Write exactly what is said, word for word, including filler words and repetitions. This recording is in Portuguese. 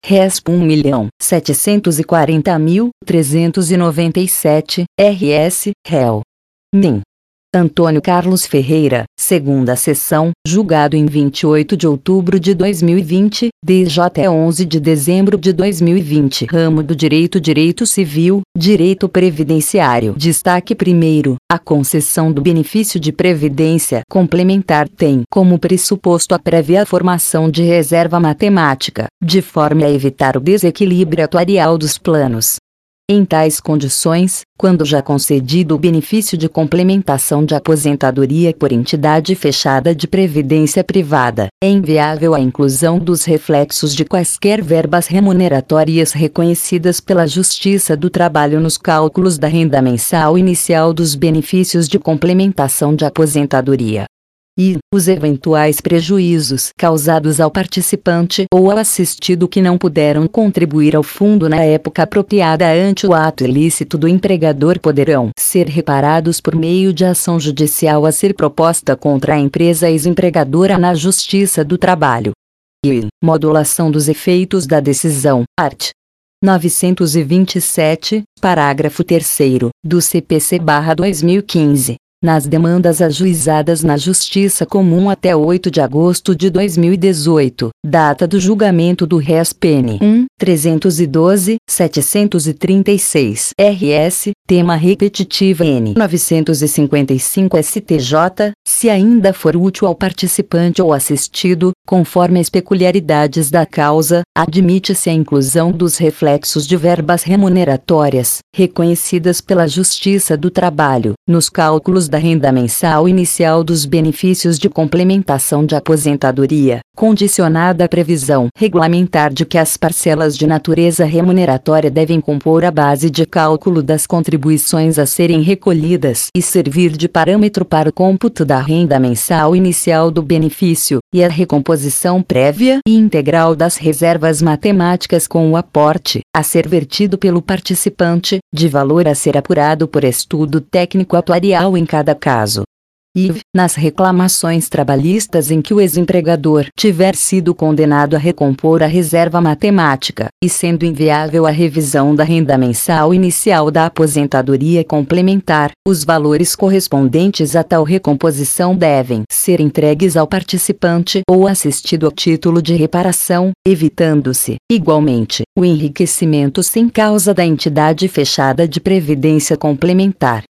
RESP um milhão setecentos e quarenta mil trezentos e noventa e sete, R S, réu. M I N. Antônio Carlos Ferreira, segunda sessão, julgado em vinte e oito de outubro de dois mil e vinte, D J onze de dezembro de dois mil e vinte. Ramo do Direito Direito Civil, Direito Previdenciário. Destaque primeiro, a concessão do benefício de previdência complementar tem como pressuposto a prévia formação de reserva matemática, de forma a evitar o desequilíbrio atuarial dos planos. Em tais condições, quando já concedido o benefício de complementação de aposentadoria por entidade fechada de previdência privada, é inviável a inclusão dos reflexos de quaisquer verbas remuneratórias reconhecidas pela Justiça do Trabalho nos cálculos da renda mensal inicial dos benefícios de complementação de aposentadoria. E os eventuais prejuízos causados ao participante ou ao assistido que não puderam contribuir ao fundo na época apropriada ante o ato ilícito do empregador poderão ser reparados por meio de ação judicial a ser proposta contra a empresa ex-empregadora na Justiça do Trabalho. E modulação dos efeitos da decisão, art. novecentos e vinte e sete, parágrafo terceiro, do C P C/dois mil e quinze. Nas demandas ajuizadas na Justiça Comum até oito de agosto de dois mil e dezoito, data do julgamento do RESP N um, trezentos e doze, setecentos e trinta e seis, R S, tema repetitivo N novecentos e cinquenta e cinco S T J, se ainda for útil ao participante ou assistido, conforme as peculiaridades da causa, admite-se a inclusão dos reflexos de verbas remuneratórias, reconhecidas pela Justiça do Trabalho, nos cálculos da renda mensal inicial dos benefícios de complementação de aposentadoria, condicionada à previsão regulamentar de que as parcelas de natureza remuneratória devem compor a base de cálculo das contribuições a serem recolhidas e servir de parâmetro para o cômputo da renda mensal inicial do benefício, e a recomposição prévia e integral das reservas matemáticas com o aporte, a ser vertido pelo participante, de valor a ser apurado por estudo técnico atuarial em cada caso. I V, nas reclamações trabalhistas em que o ex-empregador tiver sido condenado a recompor a reserva matemática, e sendo inviável a revisão da renda mensal inicial da aposentadoria complementar, os valores correspondentes a tal recomposição devem ser entregues ao participante ou assistido a título de reparação, evitando-se, igualmente, o enriquecimento sem causa da entidade fechada de previdência complementar.